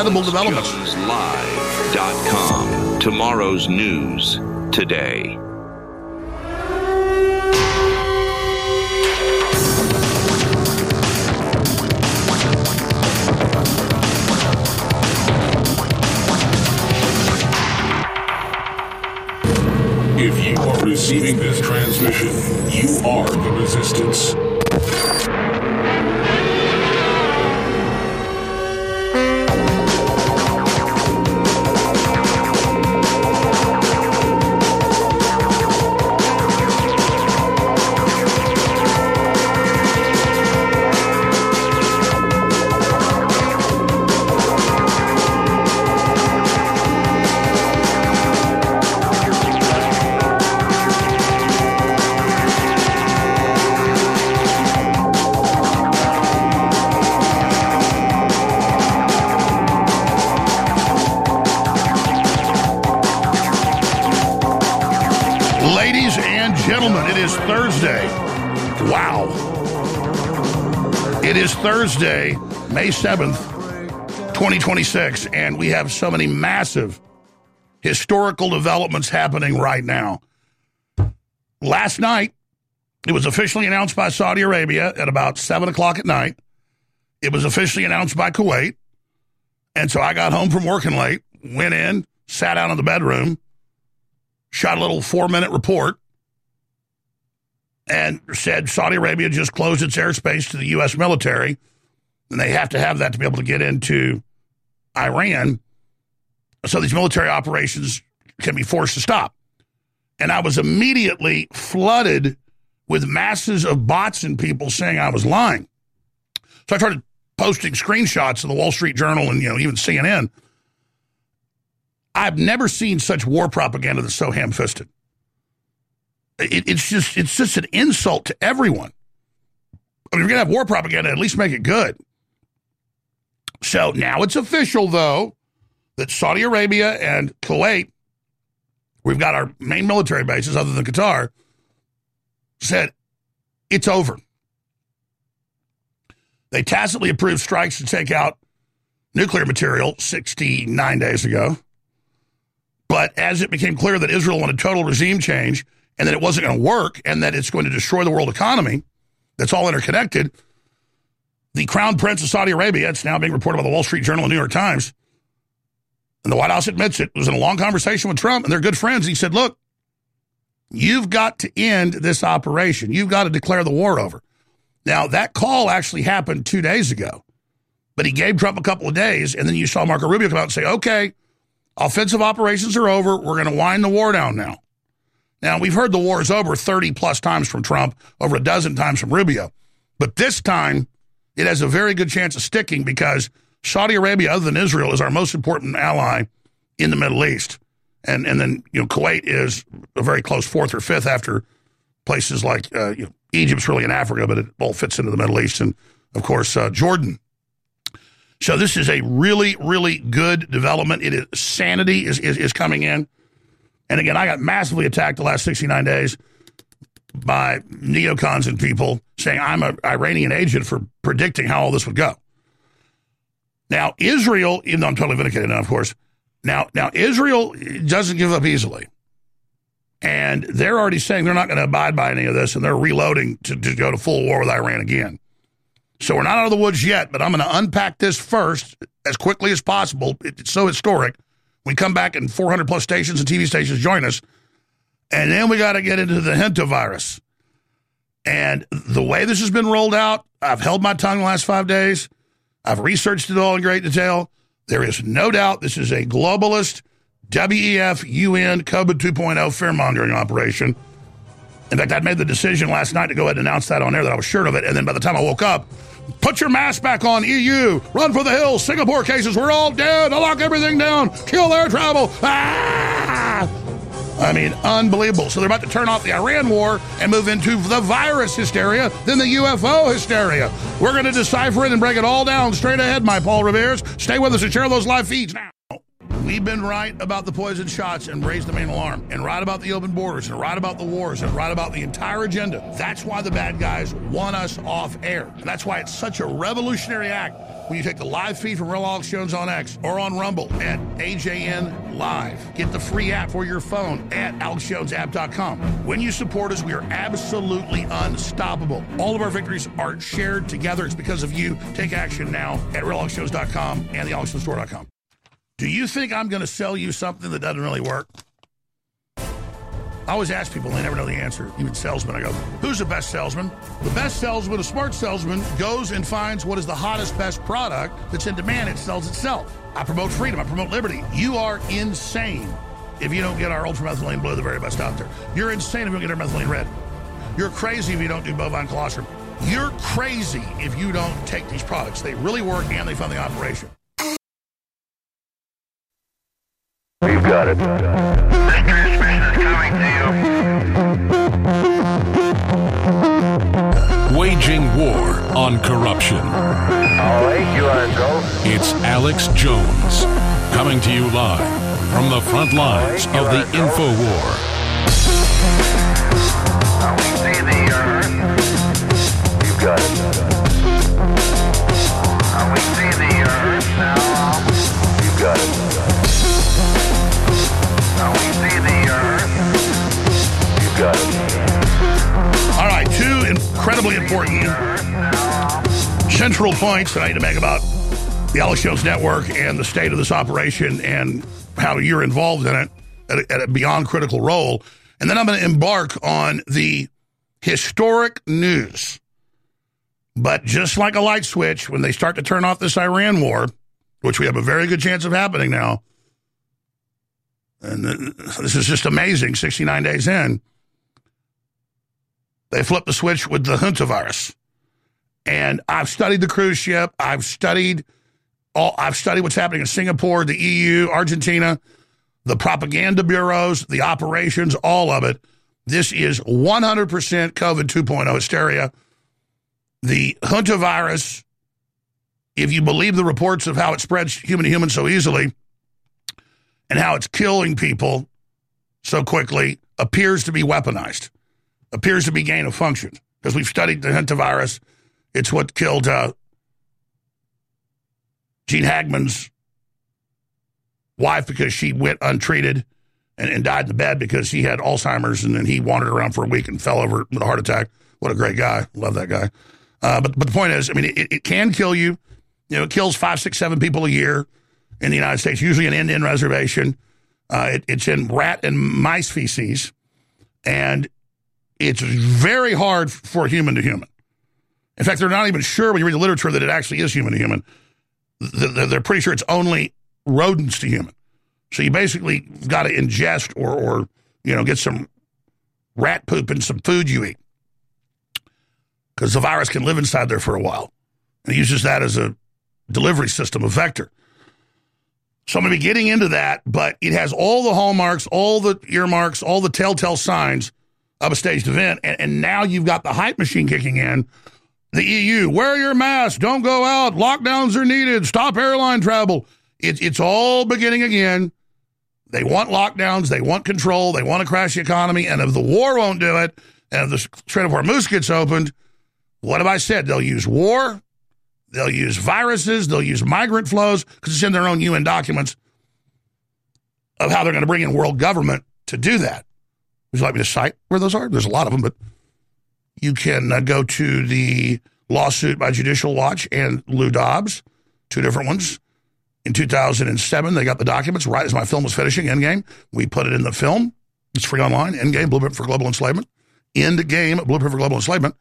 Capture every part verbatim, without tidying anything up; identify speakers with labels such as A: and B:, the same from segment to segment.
A: incredible developments.
B: jones live dot com. Tomorrow's news today.
C: If you are receiving this transmission, you are the resistance.
A: Ladies and gentlemen, it is Thursday. Wow. It is Thursday, May seventh, twenty twenty-six, and we have so many massive historical developments happening right now. Last night, it was officially announced by Saudi Arabia at about seven o'clock at night. It was officially announced by Kuwait. And so I got home from working late, went in, sat down in the bedroom, shot a little four-minute report, and said Saudi Arabia just closed its airspace to the U S military, and they have to have that to be able to get into Iran, so these military operations can be forced to stop. And I was immediately flooded with masses of bots and people saying I was lying. So I started posting screenshots of the Wall Street Journal and, you know, even C N N. I've never seen such war propaganda that's so ham-fisted. It, it's just it's just an insult to everyone. I mean, if you're going to have war propaganda, at least make it good. So now it's official, though, that Saudi Arabia and Kuwait, we've got our main military bases other than Qatar, said it's over. They tacitly approved strikes to take out nuclear material sixty-nine days ago. But as it became clear that Israel wanted total regime change and that it wasn't going to work and that it's going to destroy the world economy, that's all interconnected, the Crown Prince of Saudi Arabia, it's now being reported by the Wall Street Journal and New York Times, and the White House admits it, was in a long conversation with Trump, and they're good friends. He said, look, you've got to end this operation. You've got to declare the war over. Now, that call actually happened two days ago, but he gave Trump a couple of days, and then you saw Marco Rubio come out and say, okay, offensive operations are over. We're going to wind the war down now. Now, we've heard the war is over thirty plus times from Trump, over a dozen times from Rubio. But this time, it has a very good chance of sticking because Saudi Arabia, other than Israel, is our most important ally in the Middle East. And and then, you know, Kuwait is a very close fourth or fifth after places like, uh, you know, Egypt's really in Africa, but it all fits into the Middle East. And, of course, uh, Jordan. So this is a really, really good development. It is sanity is, is is coming in. And again, I got massively attacked the last sixty-nine days by neocons and people saying I'm an Iranian agent for predicting how all this would go. Now, Israel, even though I'm totally vindicated now, of course, now, now Israel doesn't give up easily. And they're already saying they're not going to abide by any of this, and they're reloading to, to go to full war with Iran again. So we're not out of the woods yet, but I'm going to unpack this first as quickly as possible. It's so historic. We come back and four hundred plus stations and T V stations join us. And then we got to get into the hantavirus. And the way this has been rolled out, I've held my tongue the last five days. I've researched it all in great detail. There is no doubt this is a globalist W E F U N COVID two point oh fear-mongering operation. In fact, I made the decision last night to go ahead and announce that on air that I was sure of it. And then by the time I woke up, put your mask back on, E U. Run for the hills. Singapore cases. We're all dead. I'll lock everything down. Kill air travel. Ah! I mean, unbelievable. So they're about to turn off the Iran war and move into the virus hysteria, then the U F O hysteria. We're going to decipher it and break it all down straight ahead, my Paul Revere's. Stay with us and share those live feeds now. We've been right about the poison shots and raised the main alarm, and right about the open borders, and right about the wars, and right about the entire agenda. That's why the bad guys want us off air. And that's why it's such a revolutionary act when you take the live feed from Real Alex Jones on X or on Rumble at A J N Live. Get the free app for your phone at alex jones app dot com. When you support us, we are absolutely unstoppable. All of our victories are shared together. It's because of you. Take action now at real alex jones dot com and the alex jones store dot com. Do you think I'm going to sell you something that doesn't really work? I always ask people, and they never know the answer. Even salesmen, I go, who's the best salesman? The best salesman, a smart salesman, goes and finds what is the hottest, best product that's in demand. It sells itself. I promote freedom. I promote liberty. You are insane if you don't get our ultramethylene blue, the very best out there. You're insane if you don't get our methylene red. You're crazy if you don't do bovine colostrum. You're crazy if you don't take these products. They really work, and they fund the operation.
D: We've got it. This transmission is coming to you.
C: Waging war on corruption.
D: All right, you are go.
C: It's Alex Jones, coming to you live from the front lines of the info war.
D: Now we see the earth. You've got it. Now we see the earth now. You've got it. Now we see the earth. You've got it.
A: All right, two incredibly important central points that I need to make about the Alex Jones Network and the state of this operation and how you're involved in it at a, at a beyond critical role. And then I'm going to embark on the historic news. But just like a light switch, when they start to turn off this Iran war, which we have a very good chance of happening now, and this is just amazing, sixty-nine days in, they flipped the switch with the hantavirus. And I've studied the cruise ship. I've studied all. I've studied what's happening in Singapore, the E U, Argentina, the propaganda bureaus, the operations, all of it. This is one hundred percent COVID two point oh hysteria. The hantavirus, if you believe the reports of how it spreads human to human so easily and how it's killing people so quickly, appears to be weaponized, appears to be gain of function. Because we've studied the hantavirus. It's what killed uh, Gene Hackman's wife because she went untreated and, and died in the bed because he had Alzheimer's, and then he wandered around for a week and fell over with a heart attack. What a great guy. Love that guy. Uh, but, but the point is, I mean, it, it can kill you. You know, it kills five, six, seven people a year in the United States, usually an Indian reservation. Uh, it, it's in rat and mice feces. And it's very hard for human to human. In fact, they're not even sure when you read the literature that it actually is human to human. They're pretty sure it's only rodents to human. So you basically got to ingest or, or, you know, get some rat poop in some food you eat. Because the virus can live inside there for a while. And it uses that as a delivery system, a vector. So I'm going to be getting into that, but it has all the hallmarks, all the earmarks, all the telltale signs of a staged event. And, and now you've got the hype machine kicking in. The E U, wear your mask, don't go out, lockdowns are needed, stop airline travel. It, it's all beginning again. They want lockdowns, they want control, they want to crash the economy, and if the war won't do it, and if the Strait of Hormuz gets opened, what have I said? They'll use war, they'll use viruses, they'll use migrant flows, because it's in their own U N documents of how they're going to bring in world government to do that. Would you like me to cite where those are? There's a lot of them, but you can uh, go to the lawsuit by Judicial Watch and Lou Dobbs, two different ones. In two thousand seven, they got the documents right as my film was finishing, Endgame. We put it in the film. It's free online, Endgame, Blueprint for Global Enslavement. Endgame, Blueprint for Global Enslavement.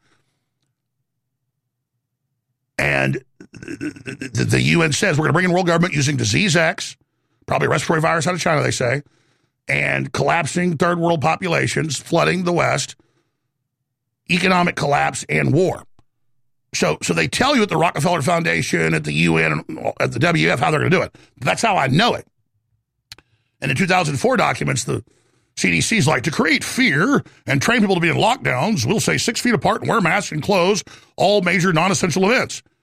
A: And the, the, the U N says we're going to bring in world government using disease X, probably a respiratory virus out of China, they say, and collapsing third world populations, flooding the West, economic collapse, and war. So so they tell you at the Rockefeller Foundation, at the U N, at the W F how they're going to do it. That's how I know it. And in two thousand four documents, the C D C's like, to create fear and train people to be in lockdowns, we'll say six feet apart and wear masks and close all major non-essential events.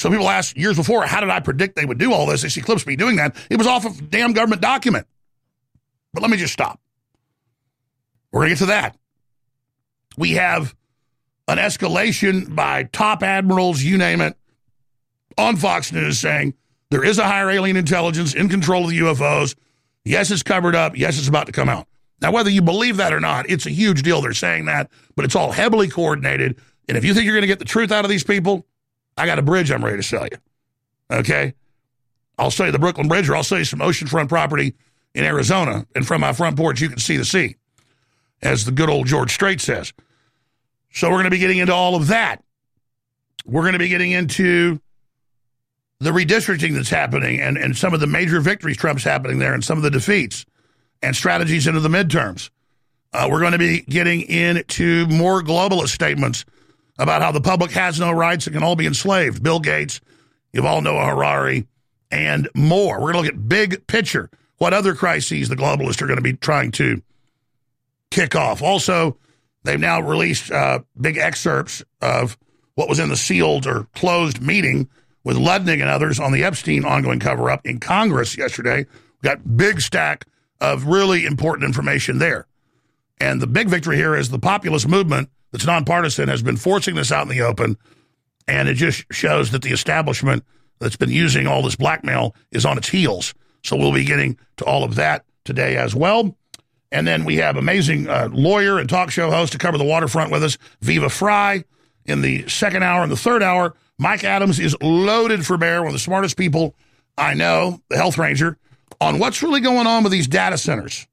A: So people asked years before, how did I predict they would do all this? They see clips of me doing that. It was off of a damn government document. But let me just stop. We're going to get to that. We have an escalation by top admirals, you name it, on Fox News saying there is a higher alien intelligence in control of the U F Os. Yes, it's covered up. Yes, it's about to come out. Now, whether you believe that or not, it's a huge deal. They're saying that, but it's all heavily coordinated. And if you think you're going to get the truth out of these people, I got a bridge I'm ready to sell you. Okay? I'll sell you the Brooklyn Bridge, or I'll sell you some oceanfront property in Arizona. And from my front porch, you can see the sea, as the good old George Strait says. So we're going to be getting into all of that. We're going to be getting into the redistricting that's happening and, and some of the major victories Trump's happening there and some of the defeats and strategies into the midterms. Uh, we're going to be getting into more globalist statements about how the public has no rights and can all be enslaved. Bill Gates, Yuval Noah Harari, and more. We're going to look at big picture, what other crises the globalists are going to be trying to kick off. Also, they've now released uh, big excerpts of what was in the sealed or closed meeting with Ludnig and others on the Epstein ongoing cover-up in Congress yesterday. We got big stack of really important information there. And the big victory here is the populist movement that's nonpartisan has been forcing this out in the open, and it just shows that the establishment that's been using all this blackmail is on its heels. So we'll be getting to all of that today as well. And then we have amazing uh, lawyer and talk show host to cover the waterfront with us, Viva Fry, in the second hour. And the third hour, Mike Adams is loaded for bear, one of the smartest people I know, the health ranger, on what's really going on with these data centers.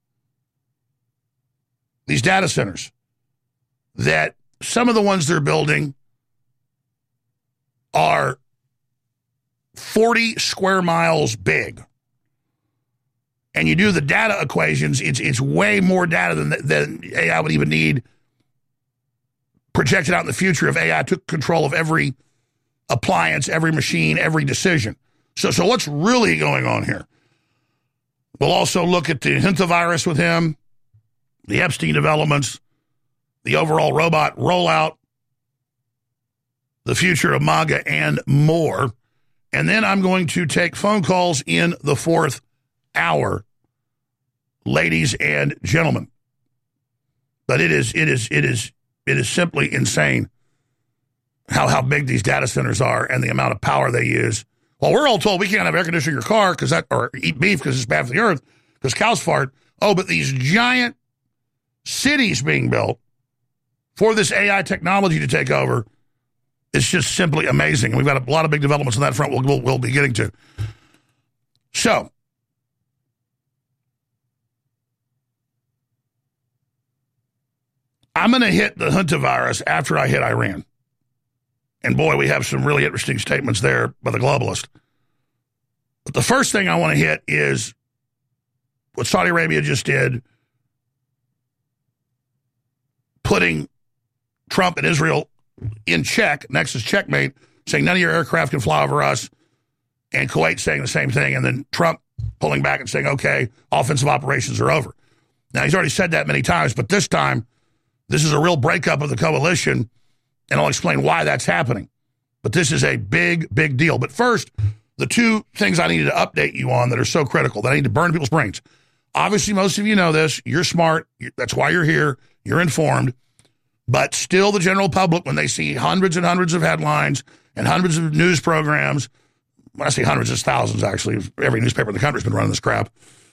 A: These data centers. That some of the ones they're building are forty square miles big. And you do the data equations, it's it's way more data than, than A I would even need projected out in the future if A I took control of every appliance, every machine, every decision. So, so what's really going on here? We'll also look at the hantavirus with him, the Epstein developments, the overall robot rollout, the future of MAGA, and more. And then I'm going to take phone calls in the fourth hour, ladies and gentlemen. But it is, it is, it is, it is simply insane how, how big these data centers are and the amount of power they use. Well, we're all told we can't have air conditioning in your car because that, or eat beef because it's bad for the earth, because cows fart. Oh, but these giant cities being built for this A I technology to take over, it's just simply amazing. We've got a lot of big developments on that front we'll, we'll, we'll be getting to. So, I'm going to hit the hantavirus after I hit Iran. And boy, we have some really interesting statements there by the globalist. But the first thing I want to hit is what Saudi Arabia just did, putting Trump and Israel in check, Nexus checkmate, saying none of your aircraft can fly over us, and Kuwait saying the same thing, and then Trump pulling back and saying, okay, offensive operations are over. Now, he's already said that many times, but this time, this is a real breakup of the coalition, and I'll explain why that's happening. But this is a big, big deal. But first, the two things I needed to update you on that are so critical, that I need to burn people's brains. Obviously, most of you know this. You're smart. That's why you're here. You're informed. But still, the general public, when they see hundreds and hundreds of headlines and hundreds of news programs, when I say hundreds, it's thousands, actually. Every newspaper in the country has been running this crap.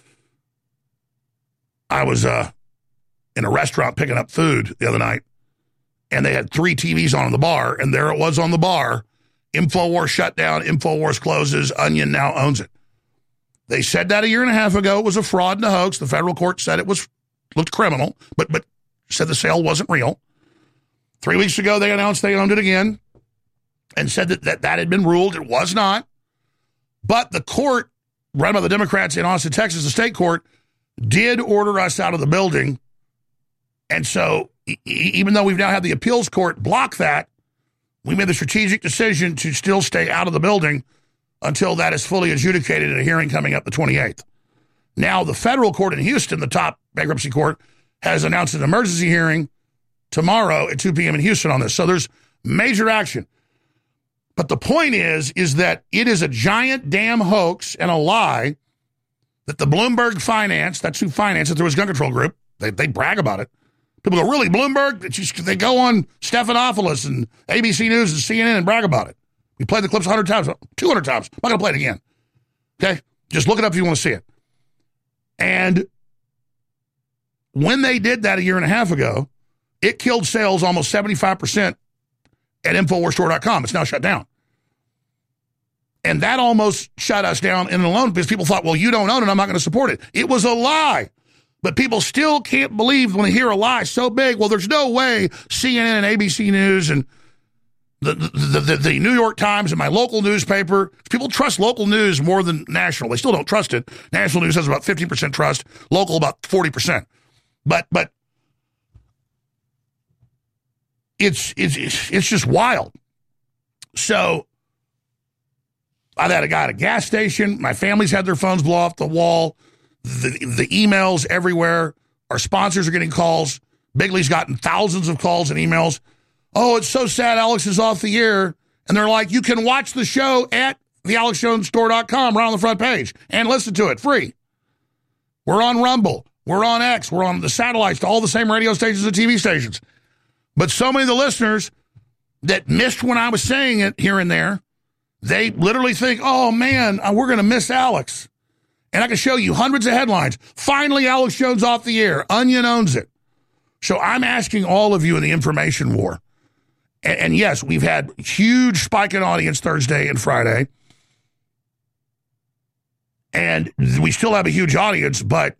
A: I was uh, in a restaurant picking up food the other night, and they had three T Vs on in the bar, and there it was on the bar. InfoWars shut down, InfoWars closes, Onion now owns it. They said that a year and a half ago. It was a fraud and a hoax. The federal court said it was looked criminal, but but said the sale wasn't real. Three weeks ago, they announced they owned it again and said that that, that had been ruled. It was not. But the court, run by the Democrats in Austin, Texas, the state court, did order us out of the building. And so e- even though we've now had the appeals court block that, we made the strategic decision to still stay out of the building until that is fully adjudicated at a hearing coming up the twenty-eighth. Now, the federal court in Houston, the top bankruptcy court, has announced an emergency hearing tomorrow at two p.m. in Houston on this. So there's major action. But the point is, is that it is a giant damn hoax and a lie that the Bloomberg finance, that's who financed it through his gun control group. They, they brag about it. People go, really, Bloomberg? They go on Stephanopoulos and A B C News and C N N and brag about it. We played the clips one hundred times, two hundred times. I'm not going to play it again. Okay? Just look it up if you want to see it. And when they did that a year and a half ago, it killed sales almost seventy-five percent at Infowars Store dot com. It's now shut down. And that almost shut us down in and alone because people thought, well, you don't own it, I'm not going to support it. It was a lie. But people still can't believe when they hear a lie so big. Well, there's no way C N N and A B C News and the, the, the, the New York Times and my local newspaper, people trust local news more than national. They still don't trust it. National news has about fifty percent trust, local about forty percent. But but it's it's it's just wild. So I've had a guy at a gas station. My family's had their phones blow off the wall. The, the emails everywhere. Our sponsors are getting calls. Bigley's gotten thousands of calls and emails. Oh, it's so sad Alex is off the air. And they're like, you can watch the show at the alex jones store dot com right on the front page and listen to it free. We're on Rumble. We're on X. We're on the satellites to all the same radio stations and T V stations. But so many of the listeners that missed when I was saying it here and there, they literally think, oh, man, we're going to miss Alex. And I can show you hundreds of headlines. Finally, Alex Jones off the air. Onion owns it. So I'm asking all of you in the information war. And, and yes, we've had huge spike in audience Thursday and Friday. And we still have a huge audience, but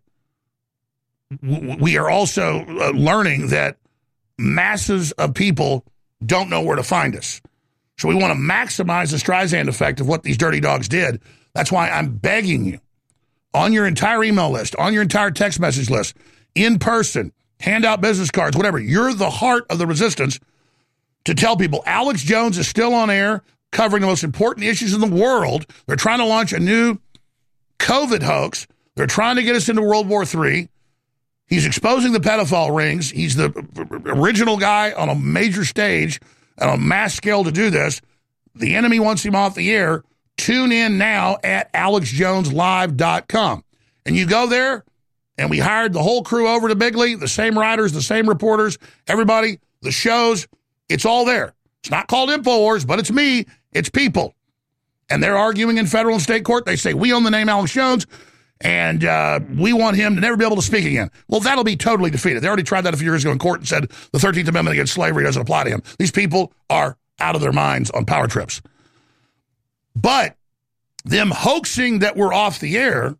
A: w- we are also uh, learning that masses of people don't know where to find us. So we want to maximize the Streisand effect of what these dirty dogs did. That's why I'm begging you, on your entire email list, on your entire text message list, in person, hand out business cards, whatever. You're the heart of the resistance to tell people Alex Jones is still on air covering the most important issues in the world. They're trying to launch a new COVID hoax. They're trying to get us into World War Three. He's exposing the pedophile rings. He's the original guy on a major stage on a mass scale to do this. The enemy wants him off the air. Tune in now at alex jones live dot com. And you go there, and we hired the whole crew over to Bigley, the same writers, the same reporters, everybody, the shows. It's all there. It's not called InfoWars, but it's me. It's people. And they're arguing in federal and state court. They say, we own the name Alex Jones, and uh, we want him to never be able to speak again. Well, that'll be totally defeated. They already tried that a few years ago in court and said the thirteenth Amendment against slavery doesn't apply to him. These people are out of their minds on power trips. But them hoaxing that we're off the air,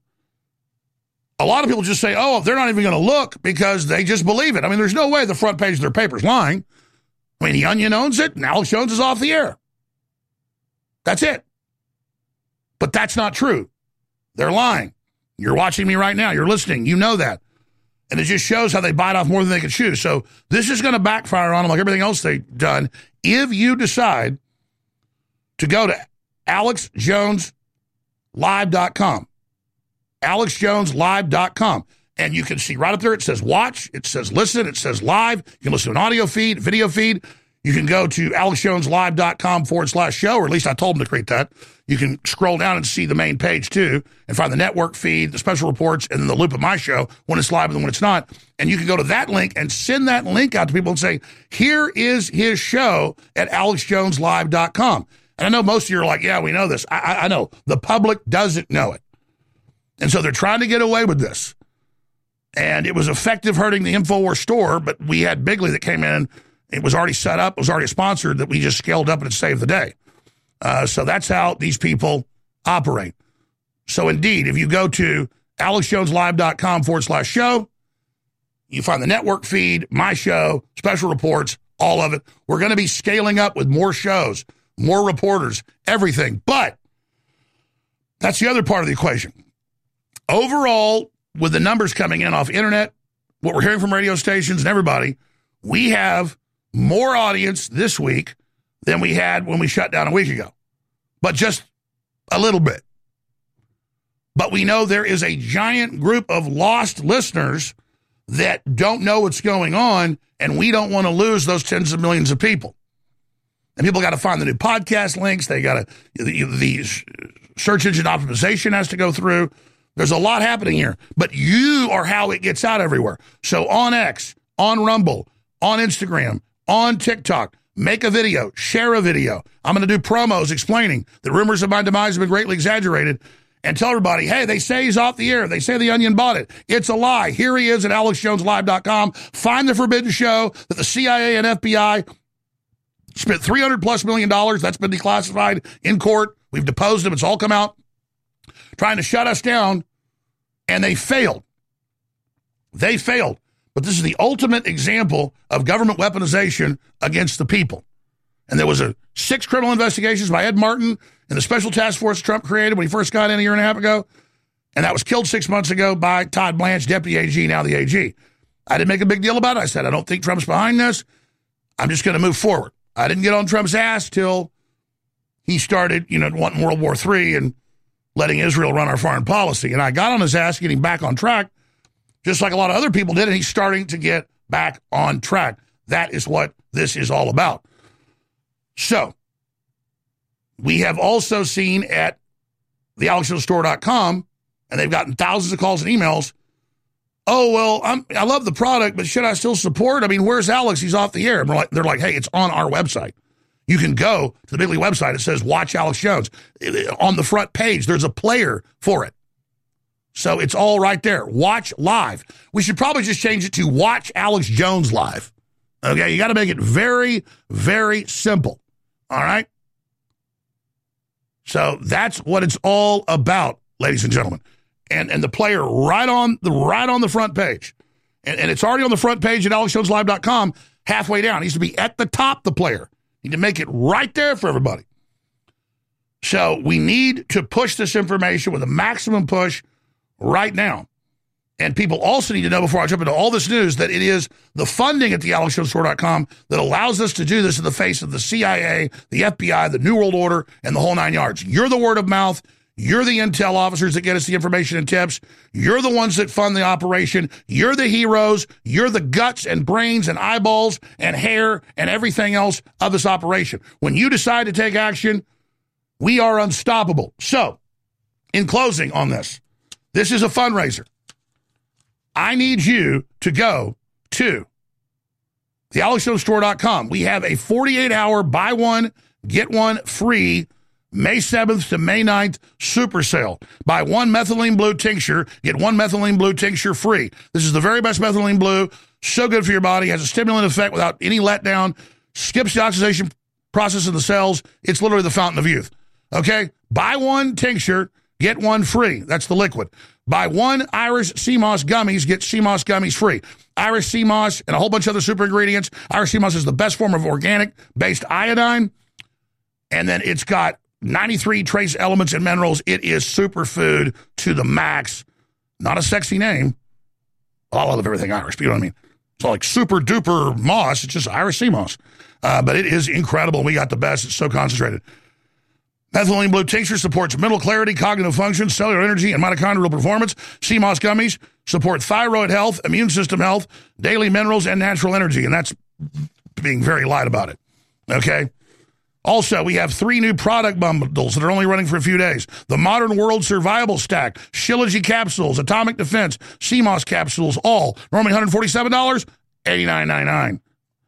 A: a lot of people just say, oh, they're not even going to look because they just believe it. I mean, there's no way the front page of their paper's lying. I mean, the Onion owns it, and Alex Jones is off the air. That's it. But that's not true. They're lying. You're watching me right now. You're listening. You know that. And it just shows how they bite off more than they can chew. So this is going to backfire on them like everything else they've done if you decide to go to alex jones live dot com. alex jones live dot com. And you can see right up there, it says watch, it says listen, it says live. You can listen to an audio feed, video feed. You can go to alex jones live dot com forward slash show, or at least I told them to create that. You can scroll down and see the main page, too, and find the network feed, the special reports, and then the loop of my show when it's live and when it's not. And you can go to that link and send that link out to people and say, here is his show at alex jones live dot com. And I know most of you are like, yeah, we know this. I, I, I know. The public doesn't know it. And so they're trying to get away with this. And it was effective hurting the InfoWars store, but we had Bigley that came in. It was already set up. It was already sponsored that we just scaled up and it saved the day. Uh, so that's how these people operate. So indeed, if you go to alex jones live dot com forward slash show, you find the network feed, my show, special reports, all of it. We're going to be scaling up with more shows, more reporters, everything. But that's the other part of the equation. Overall, with the numbers coming in off internet, what we're hearing from radio stations and everybody, we have more audience this week than we had when we shut down a week ago. But just a little bit. But we know there is a giant group of lost listeners that don't know what's going on, and we don't want to lose those tens of millions of people. And people got to find the new podcast links. They got to, the, the search engine optimization has to go through. There's a lot happening here, but you are how it gets out everywhere. So on X, on Rumble, on Instagram, on TikTok, make a video, share a video. I'm going to do promos explaining the rumors of my demise have been greatly exaggerated, and tell everybody, hey, they say he's off the air. They say the Onion bought it. It's a lie. Here he is at alex jones live dot com. Find the forbidden show that the C I A and F B I spent three hundred plus million dollars. That's been declassified in court. We've deposed him. It's all come out. Trying to shut us down, and they failed. They failed. But this is the ultimate example of government weaponization against the people. And there was a six criminal investigations by Ed Martin and the special task force Trump created when he first got in a year and a half ago. And that was killed six months ago by Todd Blanche, deputy A G, now the A G. I didn't make a big deal about it. I said, I don't think Trump's behind this. I'm just going to move forward. I didn't get on Trump's ass till he started, you know, wanting World War Three and letting Israel run our foreign policy. And I got on his ass, getting back on track, just like a lot of other people did, and he's starting to get back on track. That is what this is all about. So, we have also seen at the alex jones store dot com, and they've gotten thousands of calls and emails, oh, well, I'm, I love the product, but should I still support? I mean, where's Alex? He's off the air. And we're like, they're like, hey, it's on our website. You can go to the Bigly website. It says, watch Alex Jones. On the front page, there's a player for it. So it's all right there. Watch live. We should probably just change it to watch Alex Jones live. Okay, you got to make it very, very simple. All right? So that's what it's all about, ladies and gentlemen. And and the player right on the right on the front page. And, and it's already on the front page at alex jones live dot com, halfway down. It needs to be at the top, the player. You need to make it right there for everybody. So we need to push this information with a maximum push right now. And people also need to know, before I jump into all this news, that it is the funding at the alex jones store dot com that allows us to do this in the face of the C I A, the F B I, the New World Order, and the whole nine yards. You're the word of mouth. You're the intel officers that get us the information and tips. You're the ones that fund the operation. You're the heroes. You're the guts and brains and eyeballs and hair and everything else of this operation. When you decide to take action, we are unstoppable. So, in closing on this, this is a fundraiser. I need you to go to the alex jones store dot com. We have a forty-eight hour buy one, get one free May seventh to May ninth super sale. Buy one methylene blue tincture, get one methylene blue tincture free. This is the very best methylene blue. So good for your body. Has a stimulant effect without any letdown. Skips the oxidation process in the cells. It's literally the fountain of youth. Okay? Buy one tincture, get one free. That's the liquid. Buy one Irish Sea Moss gummies, get Sea Moss gummies free. Irish Sea Moss and a whole bunch of other super ingredients. Irish Sea Moss is the best form of organic-based iodine. And then it's got ninety-three trace elements and minerals. It is superfood to the max. Not a sexy name. Well, I love everything Irish, but you know what I mean? It's like super duper moss. It's just Irish Sea Moss. Uh, but it is incredible. We got the best. It's so concentrated. Methylene Blue Tincture supports mental clarity, cognitive function, cellular energy, and mitochondrial performance. Sea Moss gummies support thyroid health, immune system health, daily minerals, and natural energy. And that's being very light about it. Okay? Also, we have three new product bundles that are only running for a few days. The Modern World Survival Stack, Shilajit capsules, Atomic Defense, Sea Moss capsules, all normally one hundred forty-seven dollars, eighty-nine ninety-nine.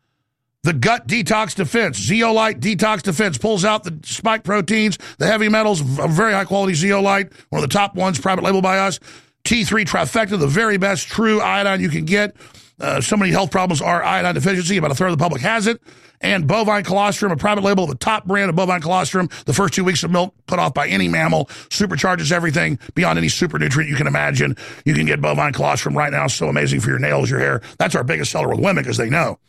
A: The Gut Detox Defense, Zeolite Detox Defense, pulls out the spike proteins, the heavy metals, a very high-quality zeolite, one of the top ones, private label by us. T three Trifecta, the very best true iodine you can get. Uh, so many health problems are iodine deficiency. About a third of the public has it. And bovine colostrum, a private label, the top brand of bovine colostrum. The first two weeks of milk put off by any mammal. Supercharges everything beyond any super nutrient you can imagine. You can get bovine colostrum right now. So amazing for your nails, your hair. That's our biggest seller with women because they know.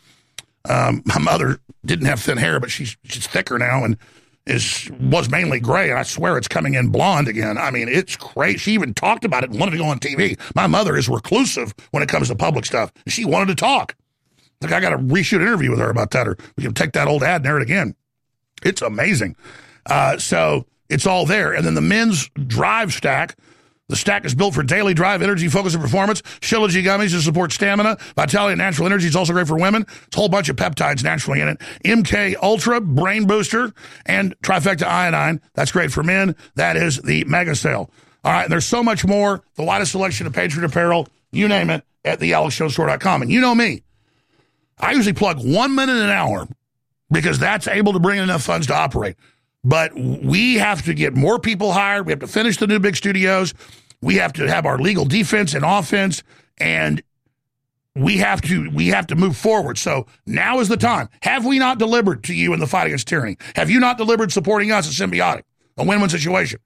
A: Um, my mother didn't have thin hair, but she's she's thicker now and is was mainly gray. And I swear it's coming in blonde again. I mean, it's great. She even talked about it and wanted to go on T V. My mother is reclusive when it comes to public stuff. She wanted to talk. Like, I got to reshoot an interview with her about that, or we can take that old ad and air it again. It's amazing. Uh, so it's all there. And then the men's drive stack, The stack is built for daily drive, energy, focus, and performance. Shilajit gummies to support stamina, vitality, and natural energy. It's also great for women. It's a whole bunch of peptides naturally in it. M K Ultra, brain booster, and trifecta iodine. That's great for men. That is the mega sale. All right, and there's so much more. The widest selection of Patriot apparel, you name it, at the alex jones store dot com. And you know me. I usually plug one minute an hour because that's able to bring in enough funds to operate. But we have to get more people hired. We have to finish the new big studios. We have to have our legal defense and offense, and we have to we have to move forward. So now is the time. Have we not delivered to you in the fight against tyranny? Have you not delivered supporting us at Symbiotic? A win-win situation.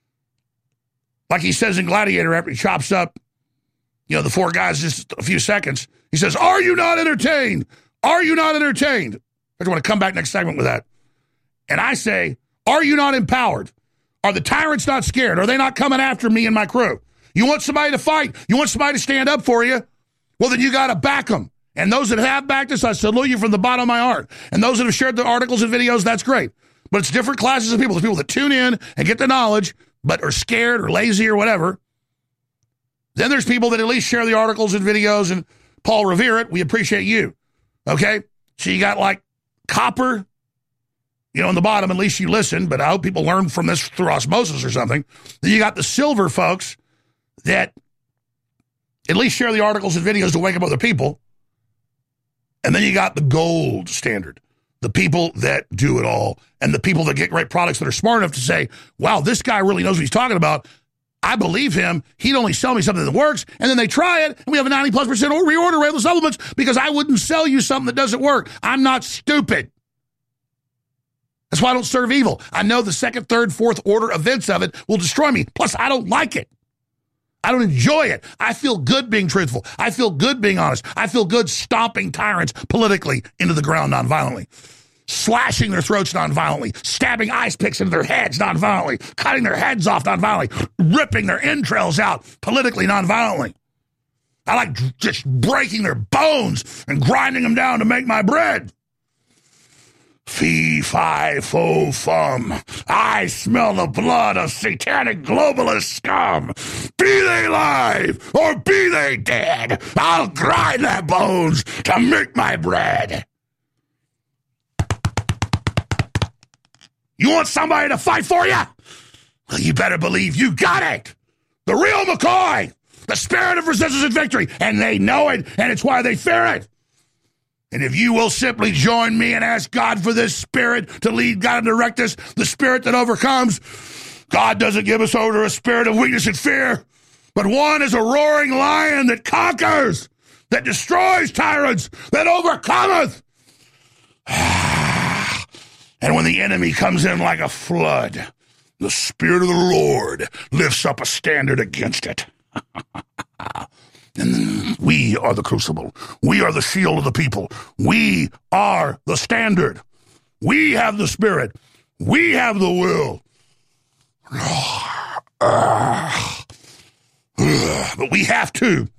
A: Like he says in Gladiator after he chops up, you know, the four guys just a few seconds. He says, are you not entertained? Are you not entertained? I just want to come back next segment with that. And I say, are you not empowered? Are the tyrants not scared? Are they not coming after me and my crew? You want somebody to fight? You want somebody to stand up for you? Well, then you got to back them. And those that have backed us, I salute you from the bottom of my heart. And those that have shared the articles and videos, that's great. But it's different classes of people. There's people that tune in and get the knowledge, but are scared or lazy or whatever. Then there's people that at least share the articles and videos, and Paul revere it. We appreciate you. Okay? So you got like copper, you know, in the bottom, at least you listen, but I hope people learn from this through osmosis or something. Then you got the silver folks that at least share the articles and videos to wake up other people. And then you got the gold standard, the people that do it all, and the people that get great products that are smart enough to say, wow, this guy really knows what he's talking about. I believe him. He'd only sell me something that works. And then they try it, and we have a ninety plus percent reorder rate of the supplements because I wouldn't sell you something that doesn't work. I'm not stupid. That's why I don't serve evil. I know the second, third, fourth order events of it will destroy me. Plus, I don't like it. I don't enjoy it. I feel good being truthful. I feel good being honest. I feel good stomping tyrants politically into the ground nonviolently, slashing their throats nonviolently, stabbing ice picks into their heads nonviolently, cutting their heads off nonviolently, ripping their entrails out politically nonviolently. I like just breaking their bones and grinding them down to make my bread. Fee, fi, fo, fum. I smell the blood of satanic globalist scum. Be they live or be they dead, I'll grind their bones to make my bread. You want somebody to fight for you? Well, you better believe you got it. The real McCoy, the spirit of resistance and victory, and they know it, and it's why they fear it. And if you will simply join me and ask God for this spirit to lead, God, and direct us, the spirit that overcomes, God doesn't give us over to a spirit of weakness and fear, but one is a roaring lion that conquers, that destroys tyrants, that overcometh. And when the enemy comes in like a flood, the Spirit of the Lord lifts up a standard against it. And we are the crucible. We are the shield of the people. We are the standard. We have the Spirit. We have the will. But we have to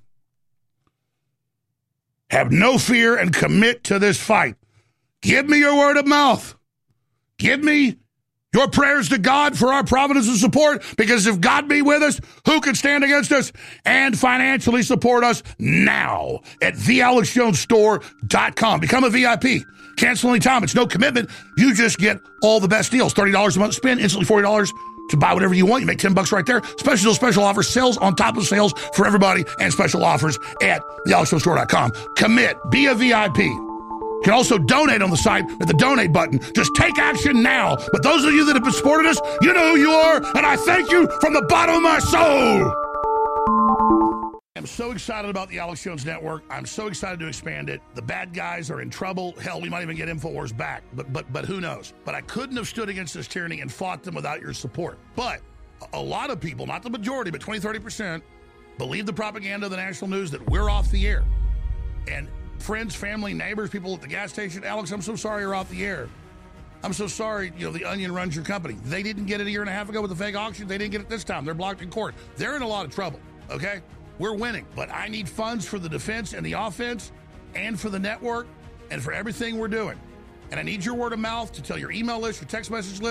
A: have no fear and commit to this fight. Give me your word of mouth. Give me your prayers to God for our providence and support, because if God be with us, who can stand against us? And financially support us now at the alex jones store dot com. Become a V I P. Cancel any time. It's no commitment. You just get all the best deals. thirty dollars a month spend, instantly forty dollars to buy whatever you want. You make ten bucks right there. Special special offers, sales on top of sales for everybody, and special offers at the alex jones store dot com. Commit. Be a V I P. You can also donate on the site at the donate button. Just take action now. But those of you that have supported us, you know who you are, and I thank you from the bottom of my soul. I'm so excited about the Alex Jones Network. I'm so excited to expand it. The bad guys are in trouble. Hell, we might even get InfoWars back, but but but who knows? But I couldn't have stood against this tyranny and fought them without your support. But a lot of people, not the majority, but twenty, thirty percent, believe the propaganda of the national news that we're off the air. And friends, family, neighbors, people at the gas station, Alex, I'm so sorry you're off the air. I'm so sorry, you know, the Onion runs your company. They didn't get it a year and a half ago with the fake auction. They didn't get it this time. They're blocked in court. They're in a lot of trouble, okay? We're winning, but I need funds for the defense and the offense and for the network and for everything we're doing. And I need your word of mouth to tell your email list, your text message list,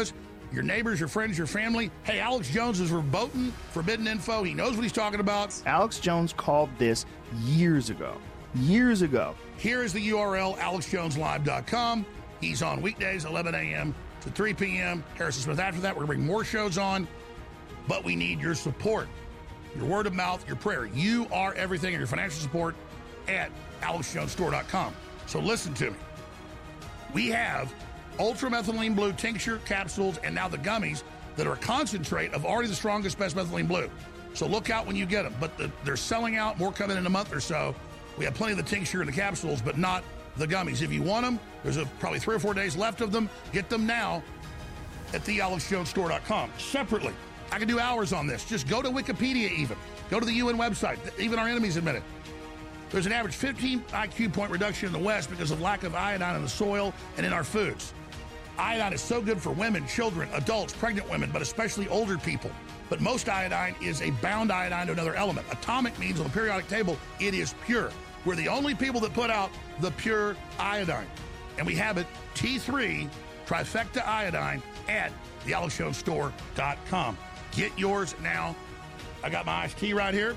A: your neighbors, your friends, your family. Hey, Alex Jones is verboten forbidden info. He knows what he's talking about.
E: Alex Jones called this years ago. Years ago.
A: Here is the U R L, alex jones live dot com. He's on weekdays, eleven a.m. to three p.m. Harrison Smith after that. We're going to bring more shows on, but we need your support, your word of mouth, your prayer. You are everything, and your financial support at alex jones store dot com. So listen to me. We have ultramethylene blue tincture capsules and now the gummies that are a concentrate of already the strongest, best methylene blue. So look out when you get them. But the, they're selling out, more coming in a month or so. We have plenty of the tincture and the capsules, but not the gummies. If you want them, there's a, probably three or four days left of them. Get them now at the alex jones store dot com. Separately, I can do hours on this. Just go to Wikipedia even. Go to the U N website. Even our enemies admit it. There's an average fifteen I Q point reduction in the West because of lack of iodine in the soil and in our foods. Iodine is so good for women, children, adults, pregnant women, but especially older people. But most iodine is a bound iodine to another element. Atomic means on the periodic table, it is pure. We're the only people that put out the pure iodine. And we have it, T three trifecta iodine at the alex jones store dot com. Get yours now. I got my iced tea right here.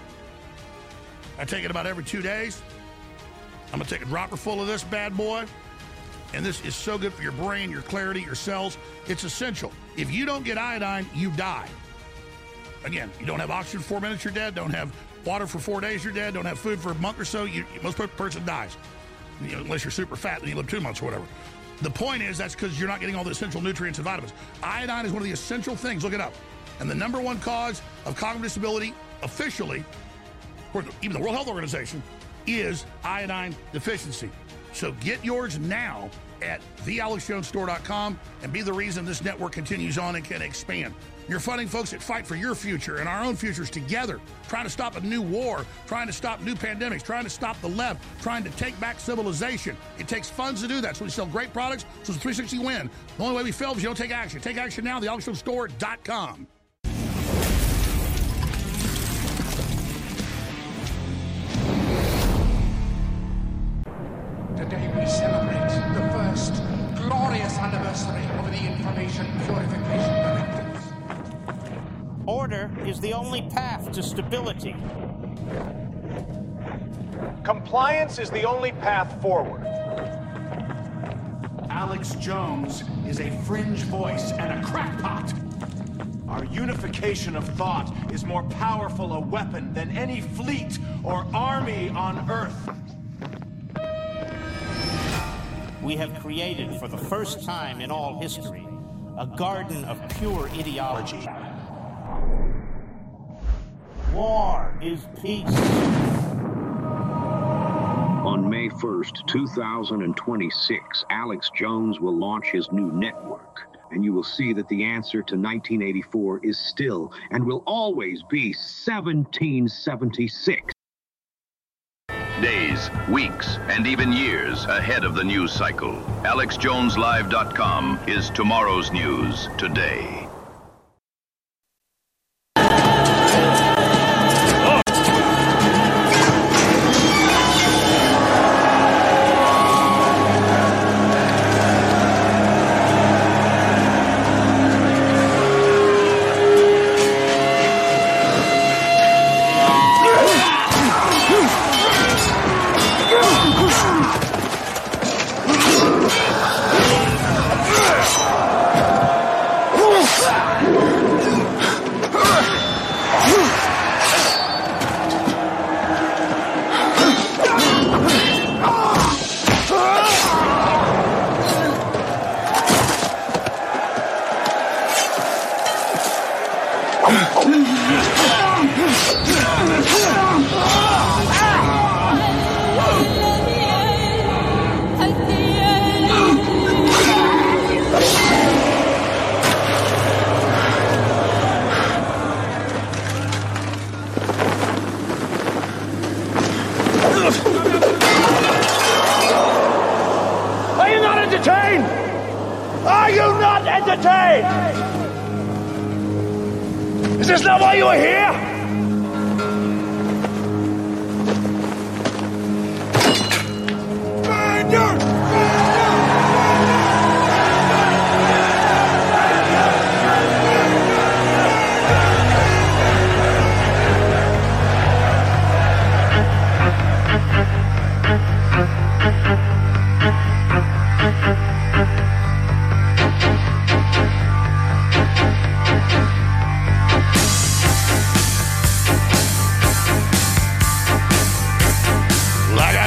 A: I take it about every two days. I'm going to take a dropper full of this bad boy. And this is so good for your brain, your clarity, your cells. It's essential. If you don't get iodine, you die. Again, you don't have oxygen for four minutes, you're dead. Don't have water for four days, you're dead. Don't have food for a month or so, you, most person dies. You know, unless you're super fat, then you live two months or whatever. The point is that's because you're not getting all the essential nutrients and vitamins. Iodine is one of the essential things. Look it up. And the number one cause of cognitive disability, officially, even the World Health Organization, is iodine deficiency. So get yours now at the alex jones store dot com and be the reason this network continues on and can expand. You're funding folks that fight for your future and our own futures together, trying to stop a new war, trying to stop new pandemics, trying to stop the left, trying to take back civilization. It takes funds to do that. So we sell great products. So it's a three sixty win. The only way we fail is you don't take action. Take action now, the alex jones store dot com.
F: Today we celebrate the first glorious anniversary of the Information Purification Directives.
G: Order is the only path to stability.
H: Compliance is the only path forward.
I: Alex Jones is a fringe voice and a crackpot.
H: Our unification of thought is more powerful a weapon than any fleet or army on Earth.
G: We have created, for the first time in all history, a garden of pure ideology. War is peace.
J: On May first, two thousand twenty-six, Alex Jones will launch his new network, and you will see that the answer to nineteen eighty-four is still and will always be seventeen seventy-six.
K: Days, weeks, and even years ahead of the news cycle. alex jones live dot com is tomorrow's news today.
H: Are you not entertained? Are you not entertained? Is this not why you are here?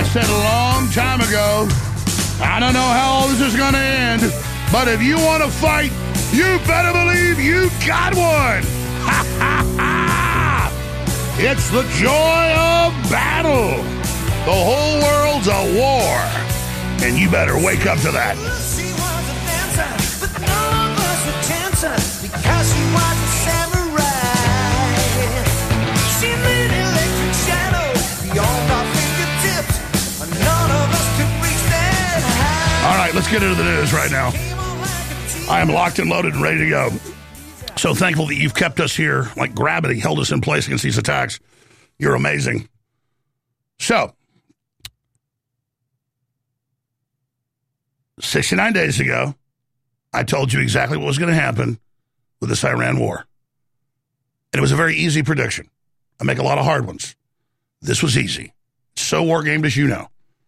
A: I said a long time ago, I don't know how all this is going to end, but if you want to fight, you better believe you got one. Ha, ha, ha. It's the joy of battle. The whole world's a war, and you better wake up to that.
L: She was a dancer, but none of us were dancer because she was a samurai. She made electric shadows beyond our fingertips, and none of us could reach that high.
A: All right, let's get into the news right now. I am locked and loaded and ready to go. So thankful that you've kept us here like gravity, held us in place against these attacks. You're amazing. So, sixty-nine days ago, I told you exactly what was going to happen with this Iran war. And it was a very easy prediction. I make a lot of hard ones. This was easy. So war gamed as you know.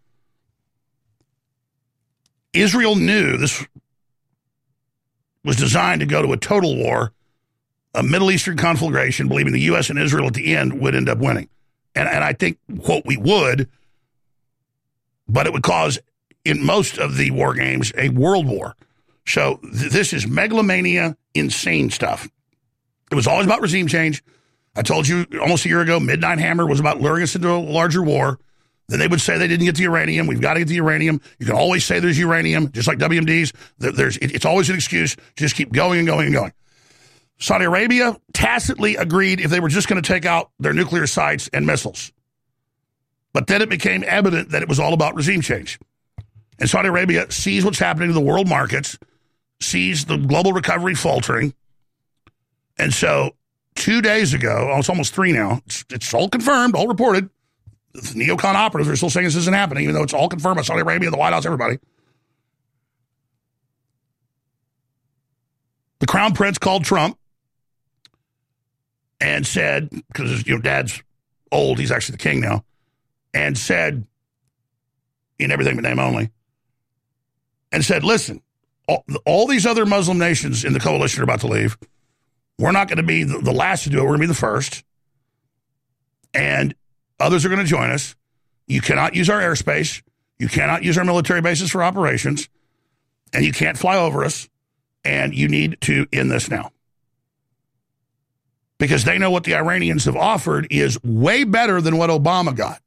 A: Israel knew this was designed to go to a total war, a Middle Eastern conflagration, believing the U S and Israel at the end would end up winning. And, and I think, quote, we would, but it would cause, in most of the war games, a world war. So th- this is megalomania, insane stuff. It was always about regime change. I told you almost a year ago, Midnight Hammer was about luring us into a larger war. Then they would say they didn't get the uranium. We've got to get the uranium. You can always say there's uranium, just like W M Ds. There's, it, it's always an excuse to just keep going and going and going. Saudi Arabia tacitly agreed if they were just going to take out their nuclear sites and missiles. But then it became evident that it was all about regime change. And Saudi Arabia sees what's happening to the world markets, sees the global recovery faltering. And so two days ago, oh, it's almost three now, it's, it's all confirmed, all reported. The neocon operatives are still saying this isn't happening, even though it's all confirmed by Saudi Arabia, the White House, everybody. The Crown Prince called Trump and said, because you know, Dad's old, he's actually the king now, and said, in everything but name only, and said, listen, all, all these other Muslim nations in the coalition are about to leave. We're not going to be the, the last to do it. We're going to be the first. And others are going to join us. You cannot use our airspace. You cannot use our military bases for operations. And you can't fly over us. And you need to end this now. Because they know what the Iranians have offered is way better than what Obama got.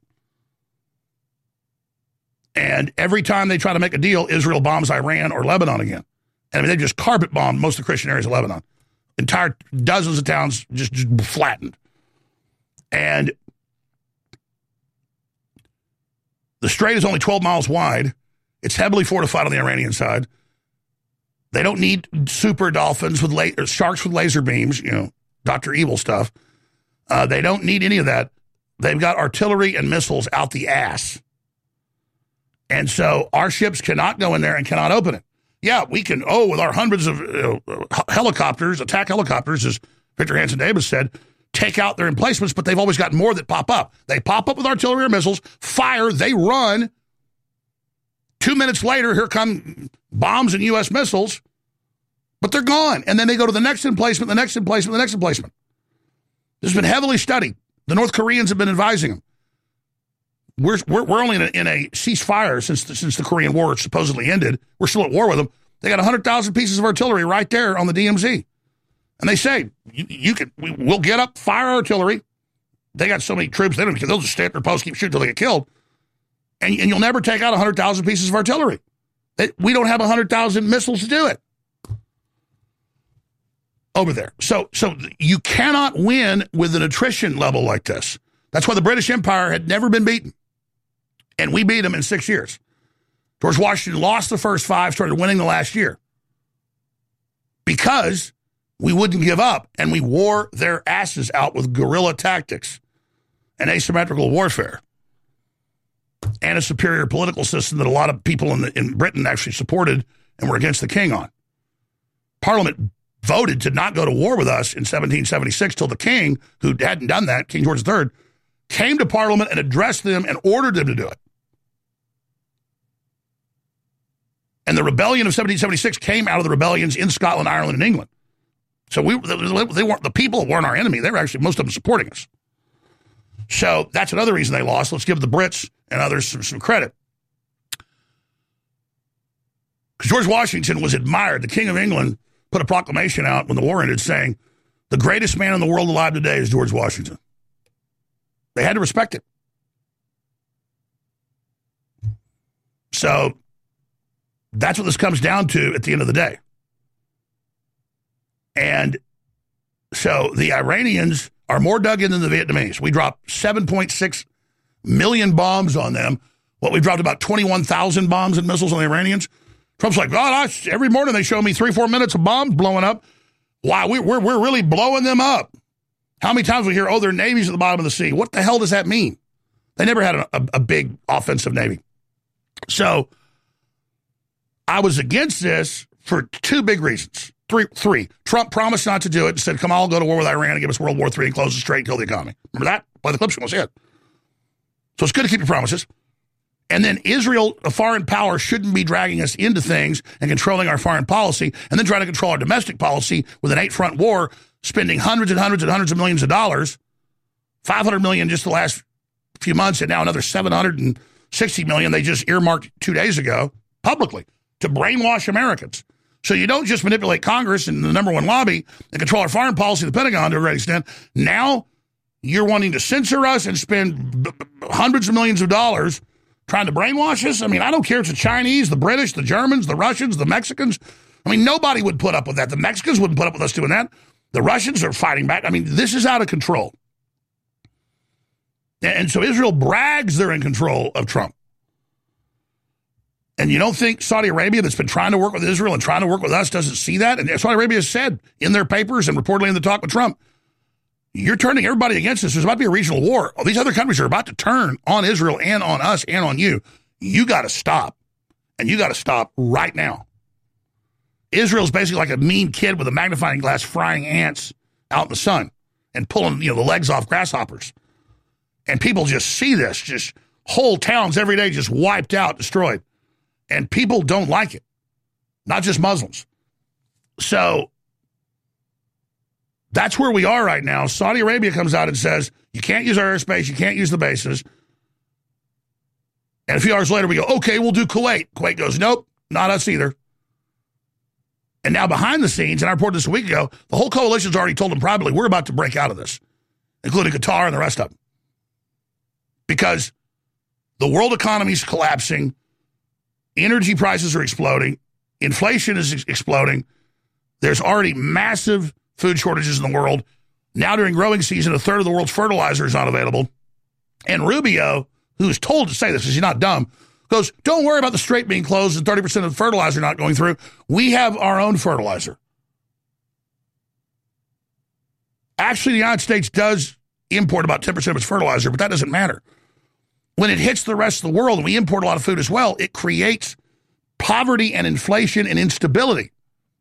A: And every time they try to make a deal, Israel bombs Iran or Lebanon again. And I mean, they just carpet bombed most of the Christian areas of Lebanon. Entire dozens of towns just, just flattened. And the strait is only twelve miles wide. It's heavily fortified on the Iranian side. They don't need super dolphins with la- or sharks with laser beams, you know, Doctor Evil stuff. Uh, they don't need any of that. They've got artillery and missiles out the ass. And so our ships cannot go in there and cannot open it. Yeah, we can, oh, with our hundreds of uh, helicopters, attack helicopters, as Victor Hansen Davis said, take out their emplacements, but they've always got more that pop up. They pop up with artillery or missiles, fire, they run. Two minutes later, here come bombs and U S missiles, but they're gone. And then they go to the next emplacement, the next emplacement, the next emplacement. This has been heavily studied. The North Koreans have been advising them. We're we're, we're only in a, in a ceasefire since the, since the Korean War supposedly ended. We're still at war with them. They got one hundred thousand pieces of artillery right there on the D M Z. And they say, you, you can, we, we'll get up, fire artillery. They got so many troops, they don't, they'll just stay at their post, keep shooting until they get killed. And, and you'll never take out one hundred thousand pieces of artillery. They, we don't have one hundred thousand missiles to do it. Over there. So, so you cannot win with an attrition level like this. That's why the British Empire had never been beaten. And we beat them in six years. George Washington lost the first five, started winning the last year. Because we wouldn't give up, and we wore their asses out with guerrilla tactics and asymmetrical warfare. And a superior political system that a lot of people in, the, in Britain actually supported and were against the king on. Parliament voted to not go to war with us in seventeen seventy-six till the king, who hadn't done that, King George the Third, came to Parliament and addressed them and ordered them to do it. And the rebellion of seventeen seventy-six came out of the rebellions in Scotland, Ireland, and England. So we they weren't the people weren't our enemy. They were actually most of them supporting us. So that's another reason they lost. Let's give the Brits and others some, some credit. Because George Washington was admired. The King of England put a proclamation out when the war ended saying, the greatest man in the world alive today is George Washington. They had to respect it. So that's what this comes down to at the end of the day. And so the Iranians are more dug in than the Vietnamese. We dropped seven point six million bombs on them. What, we dropped about twenty-one thousand bombs and missiles on the Iranians. Trump's like, God, I, every morning they show me three, four minutes of bombs blowing up. Wow, we, we're, we're really blowing them up. How many times we hear, oh, their navy's at the bottom of the sea. What the hell does that mean? They never had a, a, a big offensive navy. So I was against this for two big reasons. Three, three. Trump promised not to do it and said, come on, I'll go to war with Iran and give us World War Three and close the strait and kill the economy. Remember that? Play the clip, she was it. So it's good to keep your promises. And then Israel, a foreign power, shouldn't be dragging us into things and controlling our foreign policy and then trying to control our domestic policy with an eight-front war, spending hundreds and hundreds and hundreds of millions of dollars, five hundred million dollars just the last few months, and now another seven hundred sixty million dollars they just earmarked two days ago publicly to brainwash Americans. So you don't just manipulate Congress and the number one lobby and control our foreign policy, the Pentagon, to a great extent. Now you're wanting to censor us and spend b- b- hundreds of millions of dollars trying to brainwash us? I mean, I don't care if it's the Chinese, the British, the Germans, the Russians, the Mexicans. I mean, nobody would put up with that. The Mexicans wouldn't put up with us doing that. The Russians are fighting back. I mean, this is out of control. And so Israel brags they're in control of Trump. And you don't think Saudi Arabia, that's been trying to work with Israel and trying to work with us, doesn't see that? And Saudi Arabia has said in their papers and reportedly in the talk with Trump, you're turning everybody against us. There's about to be a regional war. These other countries are about to turn on Israel and on us and on you. You got to stop. And you got to stop right now. Israel's basically like a mean kid with a magnifying glass frying ants out in the sun and pulling, you know, the legs off grasshoppers. And people just see this, just whole towns every day just wiped out, destroyed. And people don't like it. Not just Muslims. So that's where we are right now. Saudi Arabia comes out and says, you can't use our airspace, you can't use the bases. And a few hours later we go, okay, we'll do Kuwait. Kuwait goes, nope, not us either. And now behind the scenes, and I reported this a week ago, the whole coalition's already told them privately, we're about to break out of this, including Qatar and the rest of them. Because the world economy is collapsing, energy prices are exploding, inflation is ex- exploding, there's already massive food shortages in the world. Now during growing season, a third of the world's fertilizer is not available. And Rubio, who is told to say this because he's not dumb, goes, don't worry about the strait being closed and thirty percent of the fertilizer not going through. We have our own fertilizer. Actually, the United States does import about ten percent of its fertilizer, but that doesn't matter. When it hits the rest of the world, and we import a lot of food as well, it creates poverty and inflation and instability.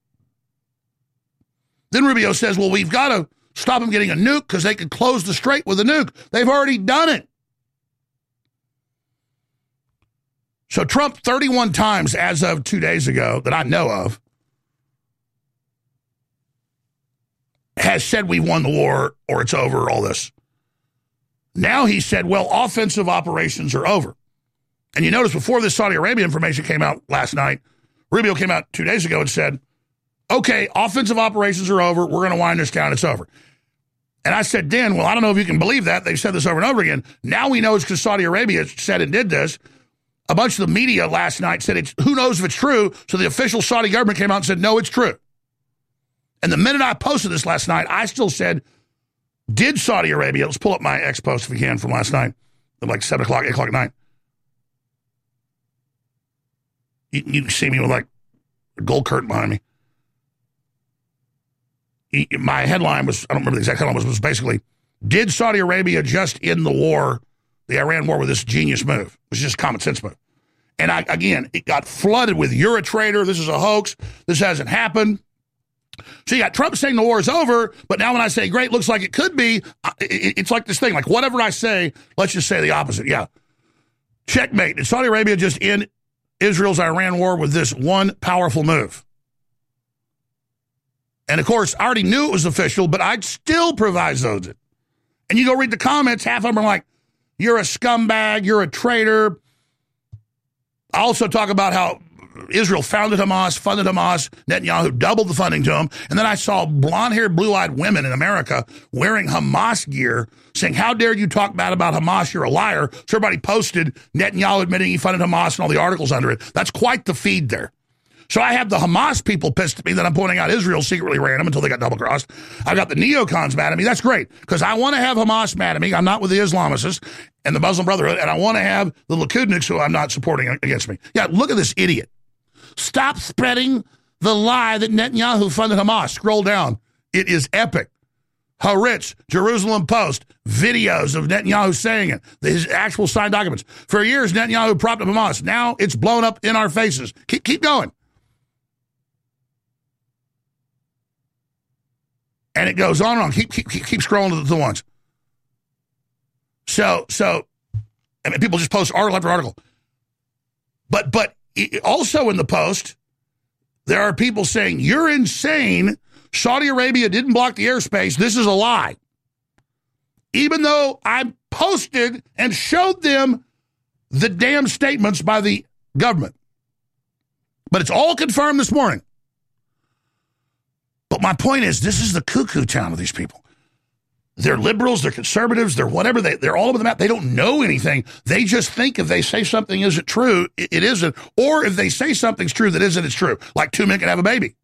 A: Then Rubio says, well, we've got to stop them getting a nuke because they could close the strait with a nuke. They've already done it. So Trump, thirty-one times as of two days ago that I know of, has said we won the war or it's over, all this. Now he said, well, offensive operations are over. And you notice before this Saudi Arabia information came out last night, Rubio came out two days ago and said, okay, offensive operations are over. We're going to wind this down. It's over. And I said, Dan, well, I don't know if you can believe that. They've said this over and over again. Now we know it's because Saudi Arabia said and did this. A bunch of the media last night said, it's, who knows if it's true? So the official Saudi government came out and said, no, it's true. And the minute I posted this last night, I still said, did Saudi Arabia, let's pull up my X post if we can from last night, at like seven o'clock, eight o'clock at night. You, you can see me with like a gold curtain behind me. My headline was, I don't remember the exact headline, was, was basically, did Saudi Arabia just end the war, the Iran war, with this genius move? It was just a common sense move. And I, again, it got flooded with, you're a traitor, this is a hoax, this hasn't happened. So you got Trump saying the war is over, but now when I say great, looks like it could be, it's like this thing, like whatever I say, let's just say the opposite. Yeah. Checkmate. Did Saudi Arabia just end Israel's Iran war with this one powerful move? And of course, I already knew it was official, but I'd still provisoed it. And you go read the comments, half of them are like, you're a scumbag, you're a traitor. I also talk about how Israel founded Hamas, funded Hamas, Netanyahu doubled the funding to them. And then I saw blonde-haired, blue-eyed women in America wearing Hamas gear saying, how dare you talk bad about Hamas, you're a liar. So everybody posted Netanyahu admitting he funded Hamas and all the articles under it. That's quite the feed there. So I have the Hamas people pissed at me that I'm pointing out Israel secretly ran them until they got double-crossed. I got the neocons mad at me. That's great, because I want to have Hamas mad at me. I'm not with the Islamists and the Muslim Brotherhood, and I want to have the Likudniks who I'm not supporting against me. Yeah, look at this idiot. Stop spreading the lie that Netanyahu funded Hamas. Scroll down. It is epic. Haaretz, Jerusalem Post, videos of Netanyahu saying it, his actual signed documents. For years, Netanyahu propped up Hamas. Now it's blown up in our faces. Keep, keep going. And it goes on and on. Keep, keep, keep scrolling to the, the ones. So, so, I mean, people just post article after article. But, but it, also in the Post, there are people saying, you're insane. Saudi Arabia didn't block the airspace. This is a lie. Even though I posted and showed them the damn statements by the government. But it's all confirmed this morning. But my point is, this is the cuckoo town of these people. They're liberals, they're conservatives, they're whatever. They, they're all over the map. They don't know anything. They just think if they say something isn't true, it, it isn't. Or if they say something's true that isn't, it's true. Like two men can have a baby.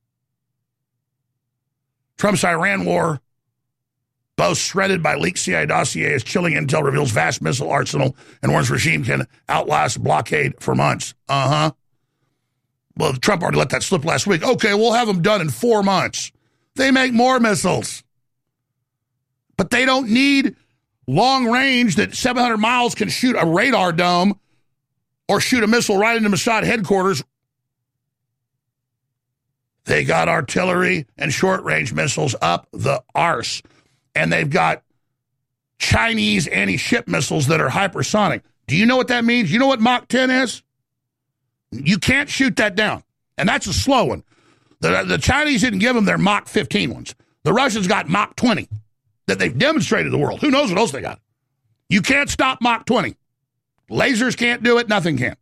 A: Trump's Iran war, both shredded by leaked C I A dossier as chilling intel reveals vast missile arsenal and warns regime can outlast blockade for months. Uh-huh. Well, Trump already let that slip last week. Okay, we'll have them done in four months. They make more missiles. But they don't need long range that seven hundred miles can shoot a radar dome or shoot a missile right into Mossad headquarters. They got artillery and short-range missiles up the arse. And they've got Chinese anti-ship missiles that are hypersonic. Do you know what that means? You know what Mach ten is? You can't shoot that down. And that's a slow one. The, the Chinese didn't give them their Mach fifteen ones. The Russians got Mach twenty that they've demonstrated to the world. Who knows what else they got? You can't stop Mach twenty. Lasers can't do it. Nothing can.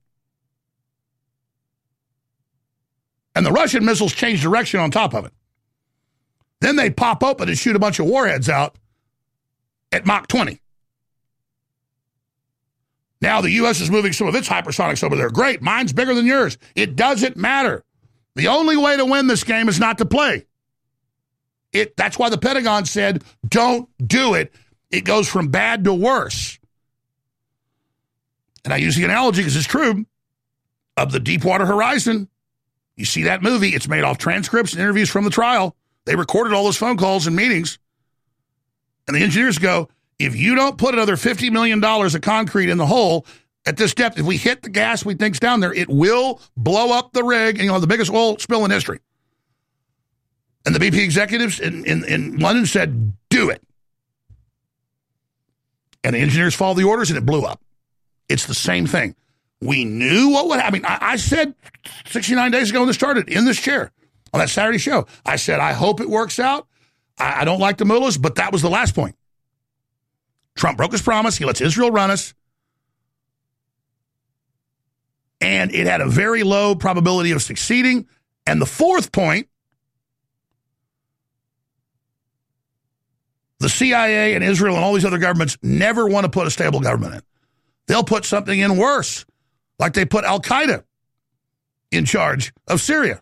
A: And the Russian missiles change direction on top of it. Then they pop open and shoot a bunch of warheads out at Mach twenty. Now the U S is moving some of its hypersonics over there. Great, mine's bigger than yours. It doesn't matter. The only way to win this game is not to play. It. That's why the Pentagon said, don't do it. It goes from bad to worse. And I use the analogy because it's true of the Deepwater Horizon. You see that movie, it's made off transcripts and interviews from the trial. They recorded all those phone calls and meetings. And the engineers go, if you don't put another fifty million dollars of concrete in the hole at this depth, if we hit the gas we think's down there, it will blow up the rig and you'll have the biggest oil spill in history. And the B P executives in, in, in London said, do it. And the engineers followed the orders and it blew up. It's the same thing. We knew what would happen. I, mean, I, I said sixty-nine days ago when this started in this chair on that Saturday show, I said, I hope it works out. I, I don't like the mullahs, but that was the last point. Trump broke his promise. He lets Israel run us. And it had a very low probability of succeeding. And the fourth point, the C I A and Israel and all these other governments never want to put a stable government in. They'll put something in worse, like they put Al-Qaeda in charge of Syria.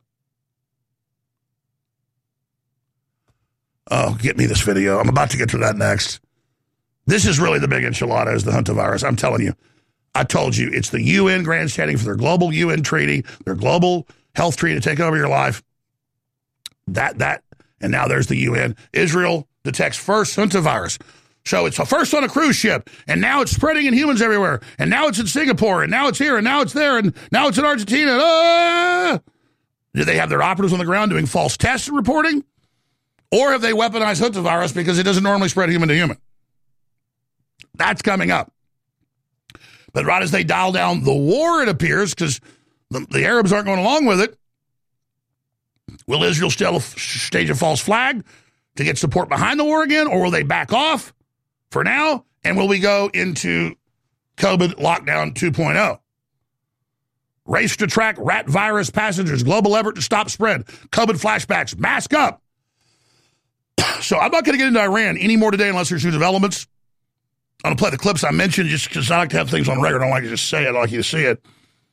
A: Oh, get me this video. I'm about to get to that next. This is really the big enchilada, is the hantavirus. I'm telling you. I told you, it's the U N grandstanding for their global U N treaty, their global health treaty to take over your life. That, that, and now there's the U N. Israel detects first hantavirus. So it's a first on a cruise ship, and now it's spreading in humans everywhere, and now it's in Singapore, and now it's here, and now it's there, and now it's in Argentina. Ah! Do they have their operatives on the ground doing false tests and reporting? Or have they weaponized hantavirus because it doesn't normally spread human to human? That's coming up. But right as they dial down the war, it appears, because the, the Arabs aren't going along with it, will Israel still stage a false flag to get support behind the war again, or will they back off? for now, and will we go into COVID lockdown two point oh? Race to track rat virus passengers, global effort to stop spread, COVID flashbacks, mask up. So I'm not going to get into Iran any more today unless there's new developments. I'm going to play the clips I mentioned just because I like to have things on record. I don't like to just say it. I like you to see it.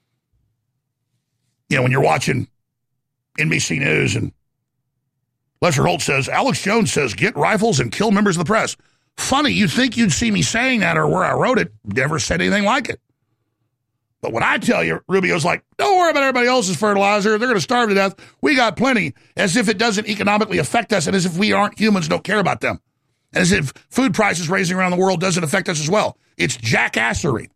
A: You know, when you're watching N B C News and Lester Holt says, Alex Jones says, get rifles and kill members of the press. Funny, you'd think you'd see me saying that or where I wrote it. Never said anything like it. But when I tell you, Rubio's like, don't worry about everybody else's fertilizer. They're going to starve to death. We got plenty. As if it doesn't economically affect us and as if we aren't humans, don't care about them. As if food prices raising around the world doesn't affect us as well. It's jackassery.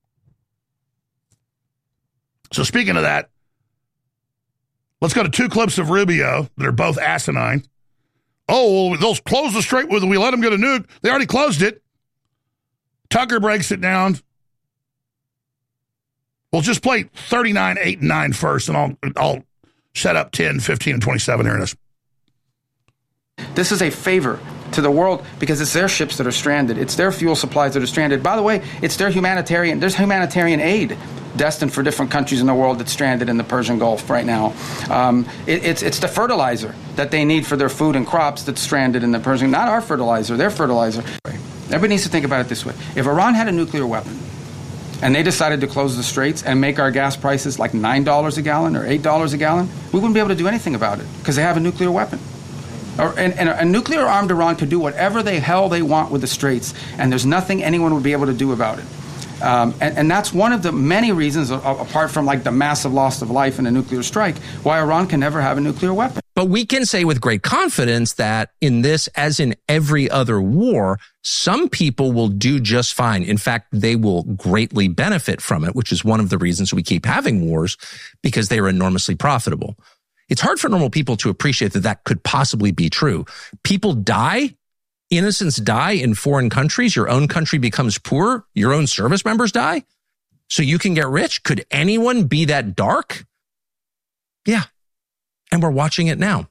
A: So speaking of that, let's go to two clips of Rubio that are both asinine. Oh, well, they'll close the strait with we let them get a nuke. They already closed it. Tucker breaks it down. We'll just play thirty-nine, eight, and nine first, and I'll, I'll set up ten, fifteen, and twenty-seven here in this.
M: This is a favor to the world because it's their ships that are stranded. It's their fuel supplies that are stranded. By the way, it's their humanitarian, there's humanitarian aid destined for different countries in the world that's stranded in the Persian Gulf right now. Um, it, it's, it's the fertilizer that they need for their food and crops that's stranded in the Persian, not our fertilizer, their fertilizer. Everybody needs to think about it this way. If Iran had a nuclear weapon, and they decided to close the straits and make our gas prices like nine dollars a gallon or eight dollars a gallon, we wouldn't be able to do anything about it because they have a nuclear weapon. Or, and, and a nuclear-armed Iran could do whatever the hell they want with the straits, and there's nothing anyone would be able to do about it. Um, and, and that's one of the many reasons, uh, apart from like the massive loss of life in a nuclear strike, why Iran can never have a nuclear weapon.
N: But we can say with great confidence that in this, as in every other war, some people will do just fine. In fact, they will greatly benefit from it, which is one of the reasons we keep having wars, because they are enormously profitable. It's hard for normal people to appreciate that that could possibly be true. People die, innocents die in foreign countries, your own country becomes poor, your own service members die, so you can get rich. Could anyone be that dark? Yeah. And we're watching it now.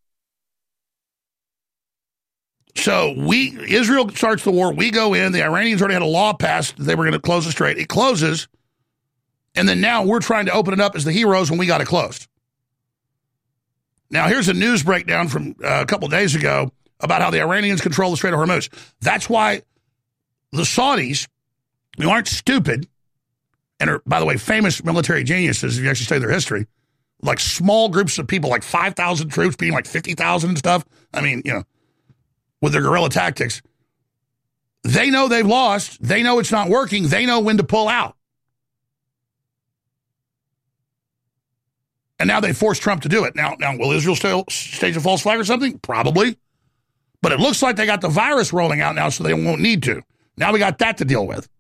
A: So we, Israel starts the war. We go in. The Iranians already had a law passed that they were going to close the strait. It closes. And then now we're trying to open it up as the heroes when we got it closed. Now, here's a news breakdown from uh, a couple of days ago about how the Iranians control the Strait of Hormuz. That's why the Saudis, who aren't stupid, and are, by the way, famous military geniuses, if you actually study their history, like small groups of people, like five thousand troops being like fifty thousand and stuff. I mean, you know, with their guerrilla tactics. They know they've lost. They know it's not working. They know when to pull out. And now they forced Trump to do it. Now, now will Israel still stage a false flag or something? Probably. But it looks like they got the virus rolling out now, so they won't need to. Now we got that to deal with.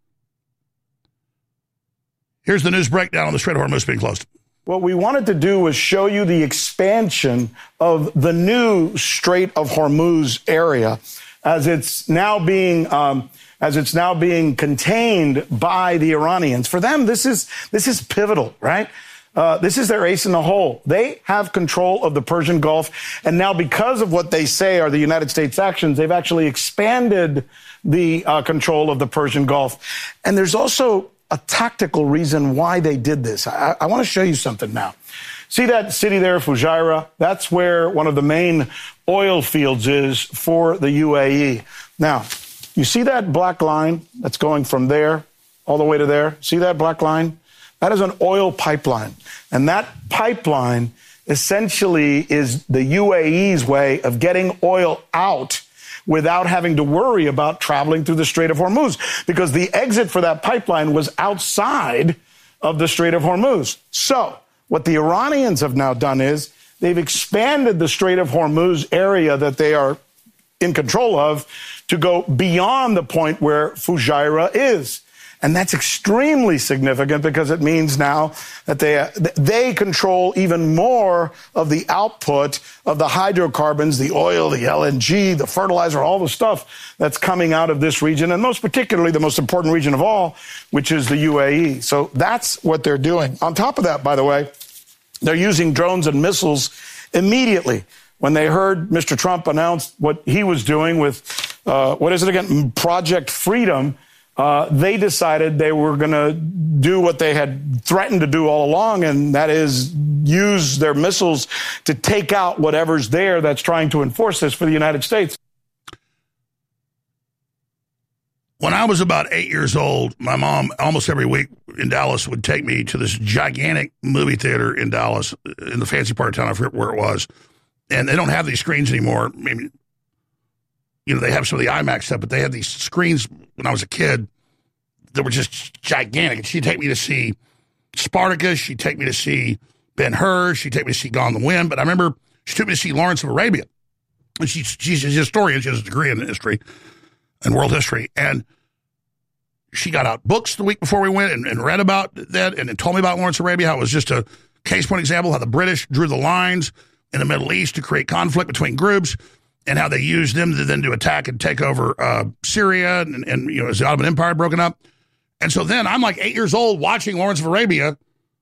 A: Here's the news breakdown on the Strait of Hormuz being closed.
O: What we wanted to do was show you the expansion of the new Strait of Hormuz area as it's now being um, as it's now being contained by the Iranians. For them, this is this is pivotal, right? Uh, this is their ace in the hole. They have control of the Persian Gulf, and now because of what they say are the United States actions, they've actually expanded the uh, control of the Persian Gulf. And there's also a tactical reason why they did this. I, I want to show you something now. See that city there, Fujairah? That's where one of the main oil fields is for the U A E. Now, you see that black line that's going from there all the way to there? See that black line? That is an oil pipeline. And that pipeline essentially is the U A E's way of getting oil out without having to worry about traveling through the Strait of Hormuz, because the exit for that pipeline was outside of the Strait of Hormuz. So what the Iranians have now done is they've expanded the Strait of Hormuz area that they are in control of to go beyond the point where Fujairah is. And that's extremely significant because it means now that they they control even more of the output of the hydrocarbons, the oil, the L N G, the fertilizer, all the stuff that's coming out of this region, and most particularly the most important region of all, which is the U A E. So that's what they're doing. On top of that, by the way, they're using drones and missiles immediately. When they heard Mister Trump announce what he was doing with uh, what is it again? Project Freedom. Uh, they decided they were going to do what they had threatened to do all along, and that is use their missiles to take out whatever's there that's trying to enforce this for the United States.
A: When I was about eight years old, my mom almost every week in Dallas would take me to this gigantic movie theater in Dallas, in the fancy part of town. I forget where it was. And they don't have these screens anymore. Maybe, you know, they have some of the IMAX stuff, but they had these screens when I was a kid that were just gigantic. And she'd take me to see Spartacus. She'd take me to see Ben-Hur. She'd take me to see Gone with the Wind. But I remember she took me to see Lawrence of Arabia. And she, she's a historian. She has a degree in history and world history. And she got out books the week before we went and, and read about that and, and told me about Lawrence of Arabia, how it was just a case point example, how the British drew the lines in the Middle East to create conflict between groups, and how they used them to then to attack and take over uh, Syria, and, and you know, as the Ottoman Empire had broken up. And so then I'm like eight years old watching Lawrence of Arabia,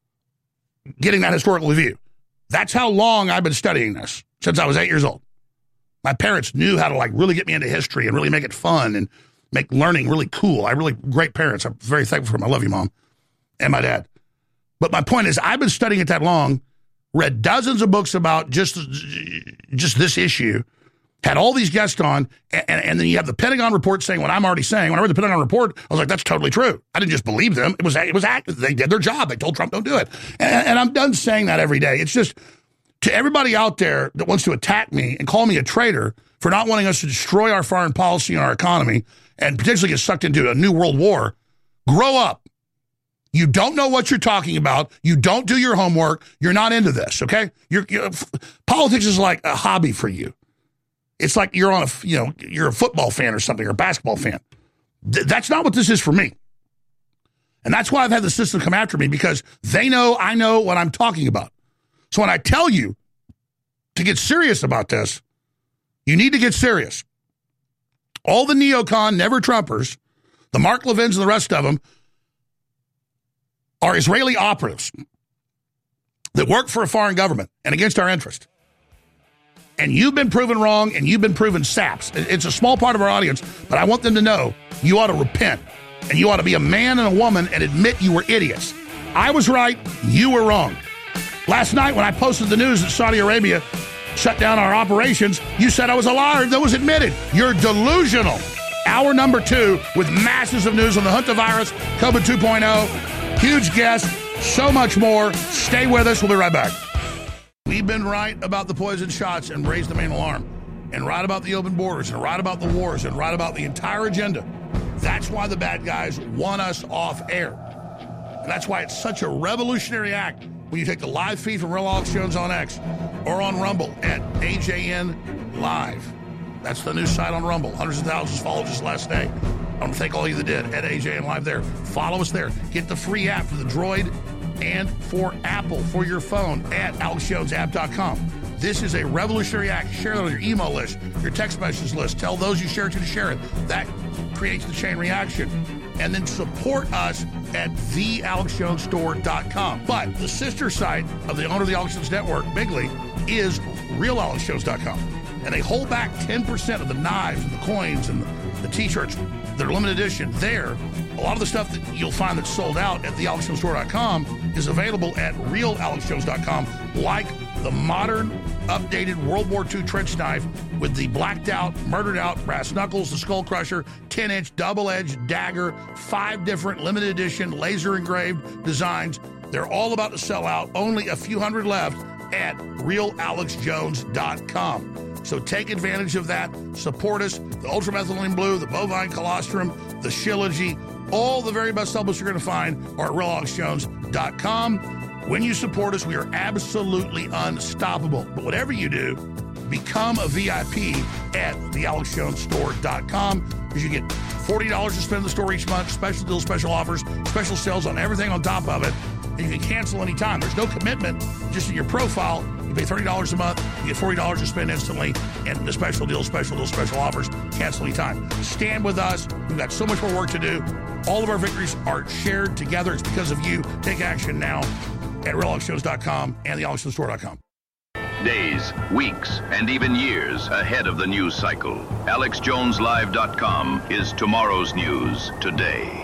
A: getting that historical view. That's how long I've been studying this, since I was eight years old. My parents knew how to like really get me into history and really make it fun and make learning really cool. I really great parents. I'm very thankful for them. I love you, Mom, and my dad. But my point is, I've been studying it that long, read dozens of books about just, just this issue, had all these guests on, and, and then you have the Pentagon report saying what I'm already saying. When I read the Pentagon report, I was like, that's totally true. I didn't just believe them. It was, it was active. They did their job. They told Trump, don't do it. And, and I'm done saying that every day. It's just, to everybody out there that wants to attack me and call me a traitor for not wanting us to destroy our foreign policy and our economy and potentially get sucked into a new world war, grow up. You don't know what you're talking about. You don't do your homework. You're not into this, okay? You're, you're, politics is like a hobby for you. It's like you're on a, you know, you're a football fan or something, or a basketball fan. Th- that's not what this is for me. And that's why I've had the system come after me, because they know I know what I'm talking about. So when I tell you to get serious about this, you need to get serious. All the neocon, never-Trumpers, the Mark Levins and the rest of them, are Israeli operatives that work for a foreign government and against our interest. And you've been proven wrong, and you've been proven saps. It's a small part of our audience, but I want them to know you ought to repent, and you ought to be a man and a woman and admit you were idiots. I was right, you were wrong. Last night when I posted the news that Saudi Arabia shut down our operations, you said I was a liar. That was admitted. You're delusional. Hour number two with masses of news on the hantavirus, COVID two point oh, huge guests, so much more. Stay with us. We'll be right back. We've been right about the poison shots and raised the main alarm, and right about the open borders, and right about the wars, and right about the entire agenda. That's why the bad guys want us off air. And that's why it's such a revolutionary act when you take the live feed from Real Alex Jones on X or on Rumble at A J N Live. That's the new site on Rumble. Hundreds of thousands followed just last day. I want to thank all of you that did at A J N Live there. Follow us there. Get the free app for the Droid and for Apple for your phone at alex jones app dot com. This is a revolutionary act. Share that on your email list, your text message list. Tell those you share it to to share it. That creates the chain reaction. And then support us at the alex jones store dot com. But the sister site of the owner of the Alex Jones Network, Bigley, is real alex jones dot com. And they hold back ten percent of the knives and the coins and the, the T-shirts that are limited edition there. A lot of the stuff that you'll find that's sold out at the alex jones store dot com is available at real alex jones dot com, like the modern, updated World War Two trench knife with the blacked out, murdered out brass knuckles, the skull crusher, ten inch double-edged dagger, five different limited edition laser engraved designs. They're all about to sell out. Only a few hundred left at real alex jones dot com. So take advantage of that. Support us. The ultramethylene blue, the bovine colostrum, the Shilajit, all the very best supplements you're going to find are at real alex jones dot com. When you support us, we are absolutely unstoppable. But whatever you do, become a V I P at the alex jones store dot com, because you get forty dollars to spend in the store each month, special deals, special offers, special sales on everything on top of it. And you can cancel anytime. There's no commitment, just in your profile. You pay thirty dollars a month, you get forty dollars to spend instantly, and the special deals, special deals, special offers, cancel anytime. Stand with us. We've got so much more work to do. All of our victories are shared together. It's because of you. Take action now at real alex jones dot com and the alex jones store dot com.
K: days, weeks, and even years ahead of the news cycle. Alex Jones Live dot com is tomorrow's news today.